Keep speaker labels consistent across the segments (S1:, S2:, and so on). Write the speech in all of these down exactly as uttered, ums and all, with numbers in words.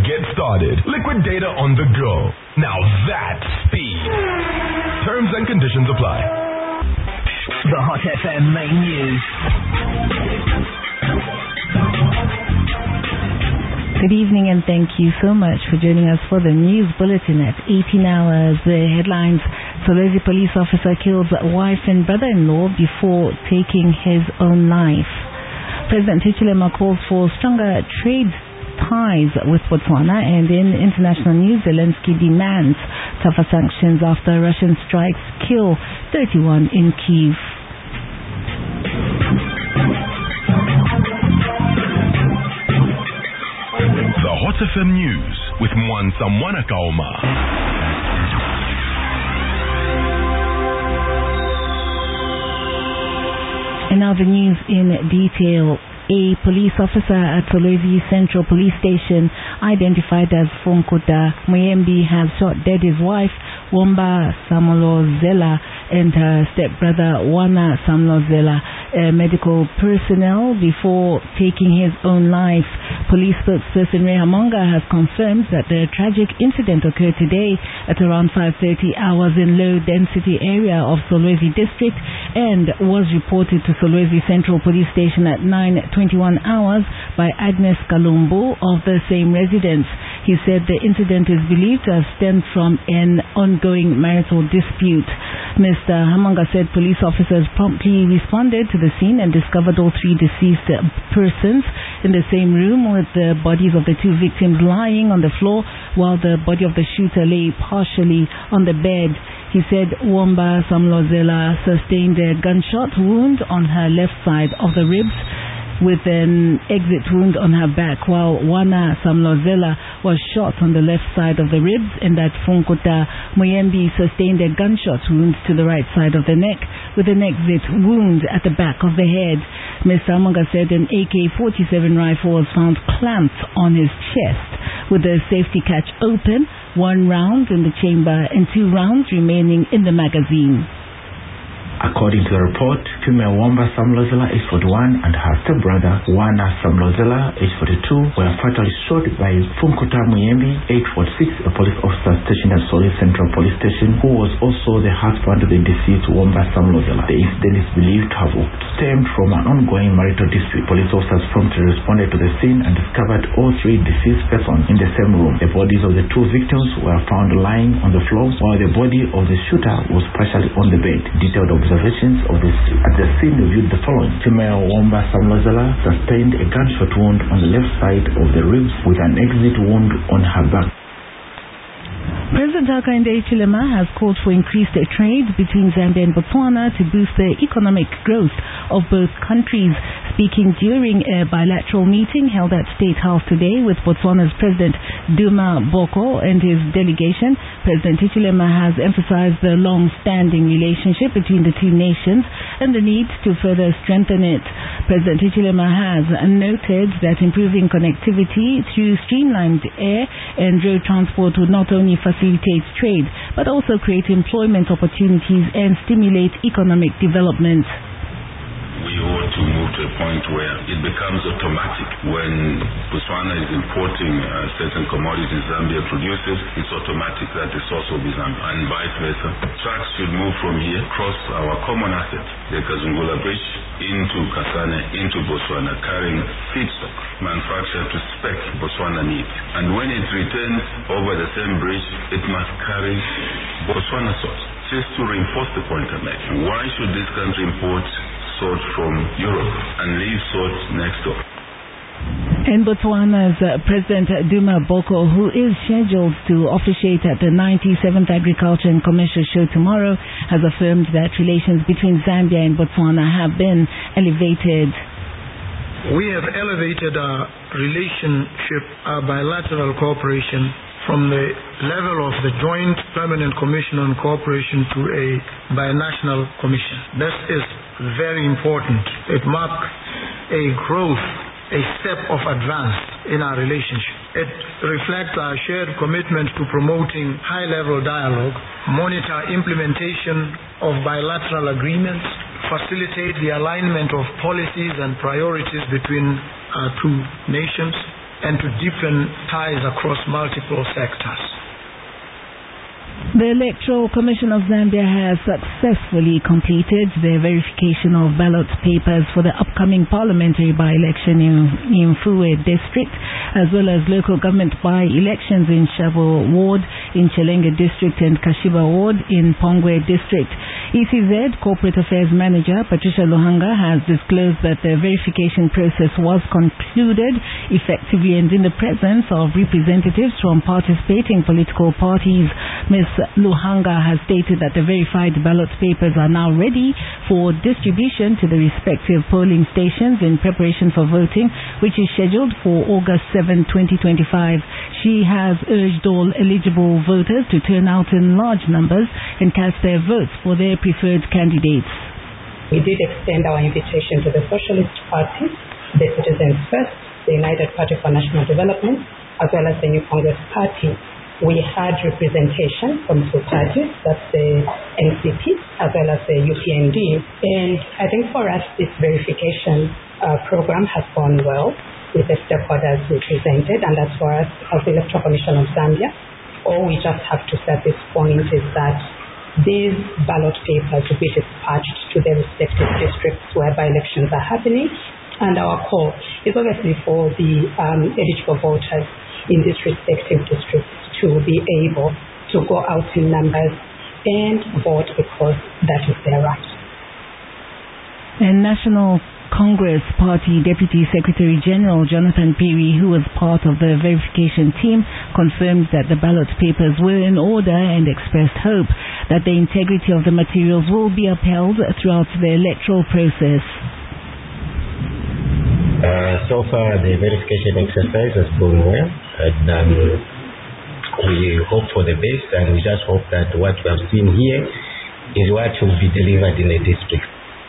S1: get started. Liquid data on the go. Now that's speed. Terms and conditions apply.
S2: The Hot F M main news.
S3: Good evening and thank you so much for joining us for the news bulletin at eighteen hours. The headlines: Solwezi police officer kills wife and brother-in-law before taking his own life. President Hichilema calls for stronger trade ties with Botswana. And in international news, Zelensky demands tougher sanctions after Russian strikes kill thirty-one in Kyiv.
S1: The Hot F M News with Mwansa Mwanakaoma.
S3: And now the news in detail. A police officer at Solwezi Central Police Station, identified as Funkuta Muyembi, has shot dead his wife, Wamba Samolozela, and her stepbrother, Wana Samolozela, uh, medical personnel, before taking his own life. Police spokesperson Ray Hamonga has confirmed that the tragic incident occurred today at around five thirty hours in low-density area of Solwezi district and was reported to Solwezi Central Police Station at nine twenty-one hours by Agnes Kalumbu of the same residence. He said the incident is believed to have stemmed from an ongoing marital dispute. Mister Hamonga said police officers promptly responded to the scene and discovered all three deceased persons in the same room, with the bodies of the two victims lying on the floor while the body of the shooter lay partially on the bed. He said Wamba Samlozela sustained a gunshot wound on her left side of the ribs with an exit wound on her back, while Wana Samlozela was shot on the left side of the ribs, and that Funkuta Muyembi sustained a gunshot wound to the right side of the neck with an exit wound at the back of the head. Mister Amonga said an A K forty-seven rifle was found clamped on his chest with the safety catch open, one round in the chamber and two rounds remaining in the magazine.
S4: According to the report, female Wamba Samlozela, age forty-one, and her stepbrother, Wana Samlozela, age forty-two, were fatally shot by Funkuta Muyembi, age forty-six, a police officer stationed at Solwezi Central Police Station, who was also the husband of the deceased Wamba Samlozela. The incident is believed to have stemmed from an ongoing marital dispute. Police officers promptly responded to the scene and discovered all three deceased persons in the same room. The bodies of the two victims were found lying on the floor, while the body of the shooter was partially on the bed. Detailed observations of this at the scene reviewed the following: female Wamba Samlozela sustained a gunshot wound on the left side of the ribs with an exit wound on her back.
S3: President Hakainde Hichilema has called for increased trade between Zambia and Botswana to boost the economic growth of both countries. Speaking during a bilateral meeting held at State House today with Botswana's President Duma Boko and his delegation, President Hichilema has emphasized the long-standing relationship between the two nations and the need to further strengthen it. President Hichilema has noted that improving connectivity through streamlined air and road transport would not only facilitate trade but also create employment opportunities and stimulate economic development.
S5: We ought to move to a point where it becomes automatic. When Botswana is importing uh, certain commodities Zambia produces, it's automatic that the source will be Zambia, and vice versa. Trucks should move from here, cross our common asset, the Kazungula Bridge, into Kasane, into Botswana, carrying feedstock manufactured to spec Botswana needs. And when it returns over the same bridge, it must carry Botswana salt. Just to reinforce the point I make, why should this country import salt from Europe and leave salt next door?
S3: And Botswana's uh, President Duma Boko, who is scheduled to officiate at the ninety-seventh Agriculture and Commercial Show tomorrow, has affirmed that relations between Zambia and Botswana have been elevated.
S6: We have elevated our relationship, our bilateral cooperation, from the level of the Joint Permanent Commission on Cooperation to a binational commission. This is very important. It marks a growth, a step of advance in our relationship. It reflects our shared commitment to promoting high-level dialogue, monitor implementation of bilateral agreements, facilitate the alignment of policies and priorities between our two nations, and to deepen ties across multiple sectors.
S3: The Electoral Commission of Zambia has successfully completed the verification of ballot papers for the upcoming parliamentary by-election in, in Fue District, as well as local government by-elections in Shavo Ward, in Chilenge District and Kashiba Ward in Pongwe District. E C Z Corporate Affairs Manager Patricia Luhanga has disclosed that the verification process was concluded effectively and in the presence of representatives from participating political parties. Miz Luhanga has stated that the verified ballot papers are now ready for distribution to the respective polling stations in preparation for voting, which is scheduled for August seventh, twenty twenty-five. She has urged all eligible voters to turn out in large numbers and cast their votes for their preferred candidates.
S7: We did extend our invitation to the Socialist Party, the Citizens First, the United Party for National Development, as well as the New Congress Party. We had representation from SOTATI, that's the N C P, as well as the U P N D. And I think for us, this verification uh, program has gone well with the stakeholders represented, and that's for us as the Electoral Commission of Zambia. All we just have to say at this point is that these ballot papers will be dispatched to their respective districts where by-elections are happening, and our call is obviously for the um, eligible voters in these respective districts to be able to go out in numbers and vote because that is their right.
S3: And National Congress Party Deputy Secretary General Jonathan Piri, who was part of the verification team, confirmed that the ballot papers were in order and expressed hope that the integrity of the materials will be upheld throughout the electoral process.
S8: Uh, so far, the verification exercise has gone well, and um, we hope for the best, and we just hope that what we have seen here is what will be delivered in the district.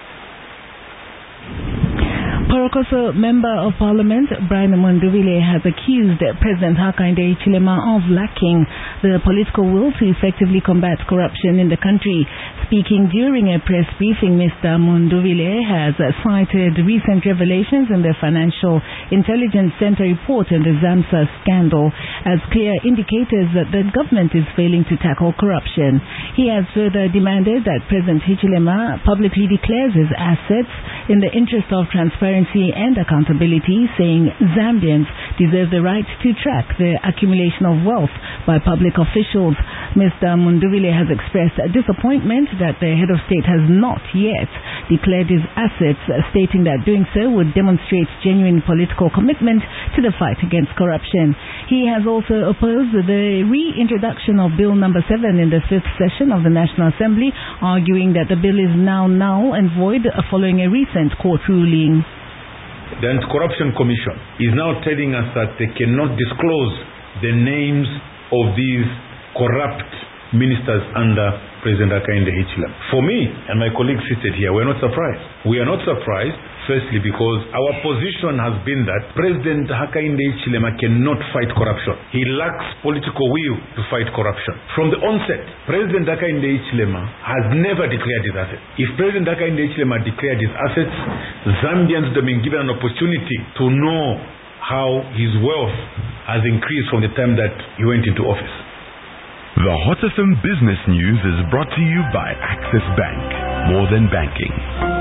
S3: Porokoso Member of Parliament Brian Munduvile has accused President Hakainde Hichilema of lacking the political will to effectively combat corruption in the country. Speaking during a press briefing, Mister Munduvile has cited recent revelations in the Financial Intelligence Center report and the ZAMSA scandal as clear indicators that the government is failing to tackle corruption. He has further demanded that President Hichilema publicly declares his assets in the interest of transparency and accountability, saying Zambians deserve the right to track the accumulation of wealth by public officials. Mister Munduvile has expressed disappointment that the head of state has not yet declared his assets, stating that doing so would demonstrate genuine political commitment to the fight against corruption. He has also opposed the reintroduction of Bill number seven in the fifth session of the National Assembly, arguing that the bill is now null and void following a recent court ruling.
S9: The Anti-Corruption Commission is now telling us that they cannot disclose the names of these corrupt ministers under President Hakainde Hichilema. For me and my colleagues seated here, we're not surprised. We are not surprised, firstly, because our position has been that President Hakainde Hichilema cannot fight corruption. He lacks political will to fight corruption. From the onset, President Hakainde Hichilema has never declared his assets. If President Hakainde Hichilema declared his assets, Zambians would have been given an opportunity to know how his wealth has increased from the time that he went into office.
S1: The Hot F M Business News is brought to you by Access Bank. More than banking.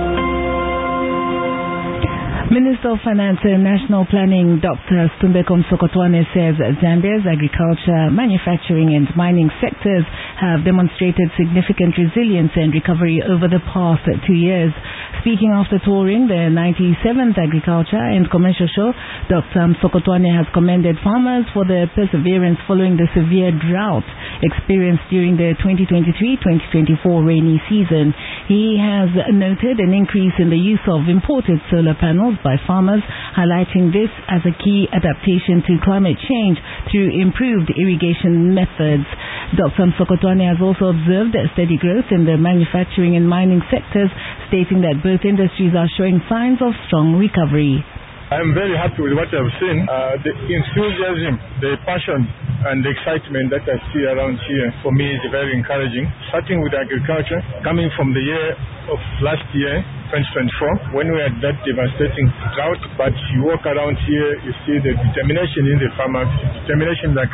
S3: Minister of Finance and National Planning Doctor Stumbeko Msokotwane says Zambia's agriculture, manufacturing and mining sectors have demonstrated significant resilience and recovery over the past two years. Speaking after touring the ninety-seventh Agriculture and Commercial Show, Doctor Msokotwane has commended farmers for their perseverance following the severe drought experienced during the twenty twenty-three twenty twenty-four rainy season. He has noted an increase in the use of imported solar panels by farmers, highlighting this as a key adaptation to climate change through improved irrigation methods. Doctor Msokotwane has also observed a steady growth in the manufacturing and mining sectors, stating that both industries are showing signs of strong recovery.
S10: I'm very happy with what I've seen. Uh, the enthusiasm, the passion and the excitement that I see around here for me is very encouraging. Starting with agriculture, coming from the year of last year, twenty twenty-four, when we had that devastating drought, but you walk around here, you see the determination in the farmers, determination that